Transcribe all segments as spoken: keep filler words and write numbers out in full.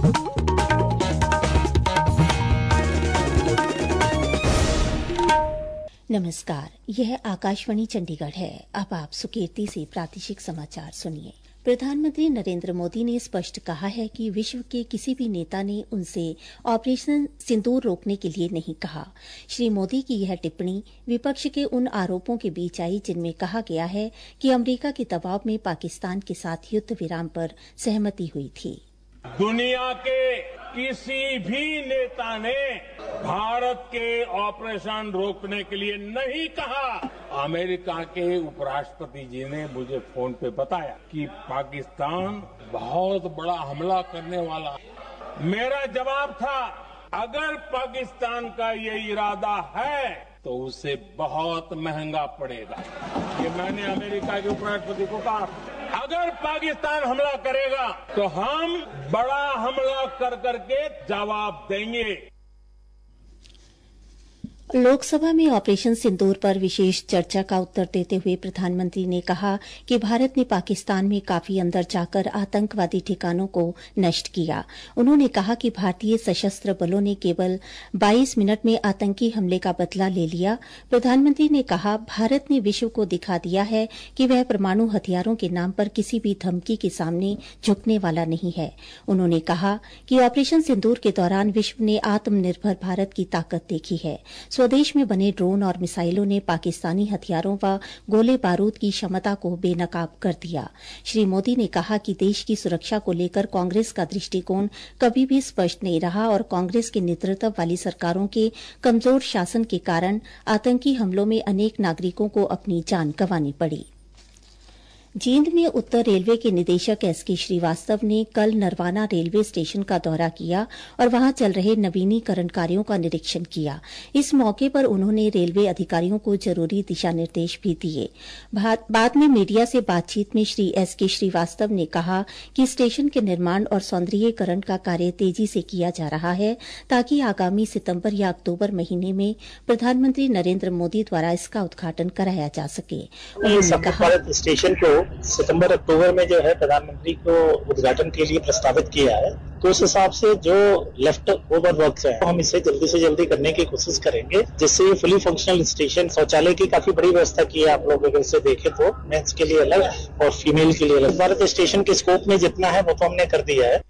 नमस्कार, यह आकाशवाणी चंडीगढ़ है। अब आप सुकीर्ति से प्रादेशिक समाचार सुनिए। प्रधानमंत्री नरेंद्र मोदी ने स्पष्ट कहा है कि विश्व के किसी भी नेता ने उनसे ऑपरेशन सिंदूर रोकने के लिए नहीं कहा। श्री मोदी की यह टिप्पणी विपक्ष के उन आरोपों के बीच आई जिनमें कहा गया है कि अमेरिका के दबाव में पाकिस्तान के साथ युद्ध विराम पर सहमति हुई थी। दुनिया के किसी भी नेता ने भारत के ऑपरेशन रोकने के लिए नहीं कहा। अमेरिका के उपराष्ट्रपति जी ने मुझे फोन पे बताया कि पाकिस्तान बहुत बड़ा हमला करने वाला। मेरा जवाब था, अगर पाकिस्तान का ये इरादा है तो उसे बहुत महंगा पड़ेगा। ये मैंने अमेरिका के उपराष्ट्रपति को कहा। अगर पाकिस्तान हमला करेगा तो हम बड़ा हमला कर करके जवाब देंगे। लोकसभा में ऑपरेशन सिंदूर पर विशेष चर्चा का उत्तर देते हुए प्रधानमंत्री ने कहा कि भारत ने पाकिस्तान में काफी अंदर जाकर आतंकवादी ठिकानों को नष्ट किया। उन्होंने कहा कि भारतीय सशस्त्र बलों ने केवल बाईस मिनट में आतंकी हमले का बदला ले लिया। प्रधानमंत्री ने कहा, भारत ने विश्व को दिखा दिया है कि वह परमाणु हथियारों के नाम पर किसी भी धमकी के सामने झुकने वाला नहीं है। उन्होंने कहा कि ऑपरेशन सिंदूर के दौरान विश्व ने आत्मनिर्भर भारत की ताकत देखी है। स्वदेश में बने ड्रोन और मिसाइलों ने पाकिस्तानी हथियारों व गोले बारूद की क्षमता को बेनकाब कर दिया। श्री मोदी ने कहा कि देश की सुरक्षा को लेकर कांग्रेस का दृष्टिकोण कभी भी स्पष्ट नहीं रहा और कांग्रेस के नेतृत्व वाली सरकारों के कमजोर शासन के कारण आतंकी हमलों में अनेक नागरिकों को अपनी जान गंवानी पड़ी। जींद में उत्तर रेलवे के निदेशक एस के श्रीवास्तव ने कल नरवाना रेलवे स्टेशन का दौरा किया और वहां चल रहे नवीनीकरण कार्यों का निरीक्षण किया। इस मौके पर उन्होंने रेलवे अधिकारियों को जरूरी दिशा निर्देश भी दिए। बाद में मीडिया से बातचीत में श्री एस के श्रीवास्तव ने कहा कि स्टेशन के निर्माण और सौंदर्यीकरण का कार्य तेजी से किया जा रहा है ताकि आगामी सितंबर या अक्टूबर महीने में प्रधानमंत्री नरेंद्र मोदी द्वारा इसका उद्घाटन कराया जा सके। उन्होंने कहा, स्टेशन को सितंबर अक्टूबर में जो है प्रधानमंत्री को उद्घाटन के लिए प्रस्तावित किया है, तो उस हिसाब से जो लेफ्ट ओवर वर्क है हम इसे जल्दी से जल्दी करने की कोशिश करेंगे, जिससे ये फुली फंक्शनल स्टेशन, शौचालय की काफी बड़ी व्यवस्था की है। आप लोग अगर इसे देखें तो मेंस के लिए अलग और फीमेल के लिए अलग। भारत स्टेशन के स्कोप में जितना है वो तो हमने कर दिया है।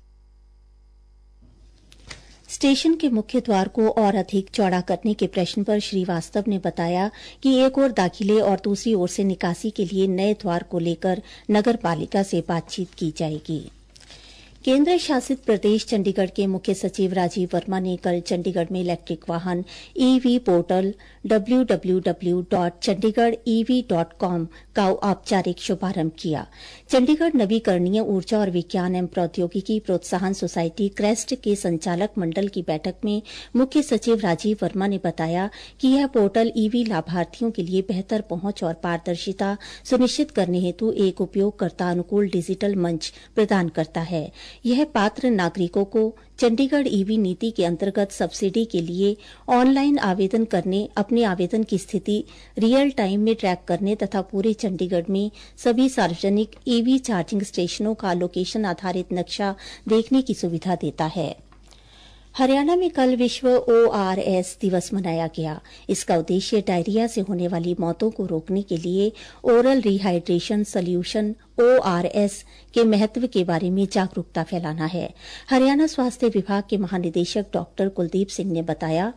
स्टेशन के मुख्य द्वार को और अधिक चौड़ा करने के प्रश्न पर श्रीवास्तव ने बताया कि एक ओर दाखिले और दूसरी ओर से निकासी के लिए नए द्वार को लेकर नगर पालिका से बातचीत की जाएगी। केंद्र शासित प्रदेश चंडीगढ़ के मुख्य सचिव राजीव वर्मा ने कल चंडीगढ़ में इलेक्ट्रिक वाहन EV portal W W W dot Chandigarh E V dot com का औपचारिक शुभारंभ किया। चंडीगढ़ नवीकरणीय ऊर्जा और विज्ञान एवं प्रौद्योगिकी प्रोत्साहन सोसाइटी क्रेस्ट के संचालक मंडल की बैठक में मुख्य सचिव राजीव वर्मा ने बताया कि यह पोर्टल ईवी लाभार्थियों के लिए बेहतर पहुंच और पारदर्शिता सुनिश्चित करने हेतु एक उपयोगकर्ता अनुकूल डिजिटल मंच प्रदान करता है। यह पात्र नागरिकों को चंडीगढ़ ईवी नीति के अंतर्गत सब्सिडी के लिए ऑनलाइन आवेदन करने, अपने आवेदन की स्थिति रियल टाइम में ट्रैक करने तथा पूरे चंडीगढ़ में सभी सार्वजनिक ईवी चार्जिंग स्टेशनों का लोकेशन आधारित नक्शा देखने की सुविधा देता है। हरियाणा में कल विश्व ओ आर एस दिवस मनाया गया। इसका उद्देश्य डायरिया से होने वाली मौतों को रोकने के लिए oral rehydration solution O R S के महत्व के बारे में जागरूकता फैलाना है। हरियाणा स्वास्थ्य विभाग के महानिदेशक डॉक्टर कुलदीप सिंह ने बताया,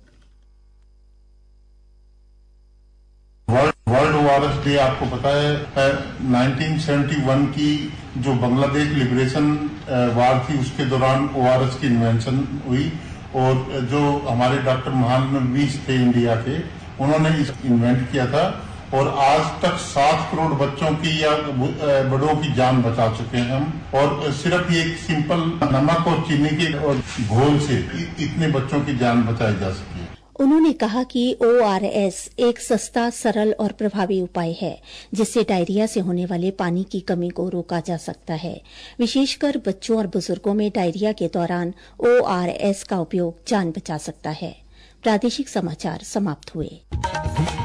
world O R S day आपको पता है उन्नीस सौ इकहत्तर की जो बांग्लादेश लिबरेशन वार थी उसके दौरान ओ आर एस की इन्वेंशन हुई और जो हमारे डॉक्टर महानवीस थे इंडिया के, उन्होंने इस इन्वेंट किया था और आज तक सात करोड़ बच्चों की या बड़ों की जान बचा चुके हैं हम। और सिर्फ ये एक सिंपल नमक और चीनी के और घोल से इतने बच्चों की जान बचाई जा सकी है। उन्होंने कहा कि ओ आर एस एक सस्ता, सरल और प्रभावी उपाय है जिससे डायरिया से होने वाले पानी की कमी को रोका जा सकता है। विशेषकर बच्चों और बुजुर्गों में डायरिया के दौरान ओ आर एस का उपयोग जान बचा सकता है। प्रादेशिक समाचार समाप्त हुए।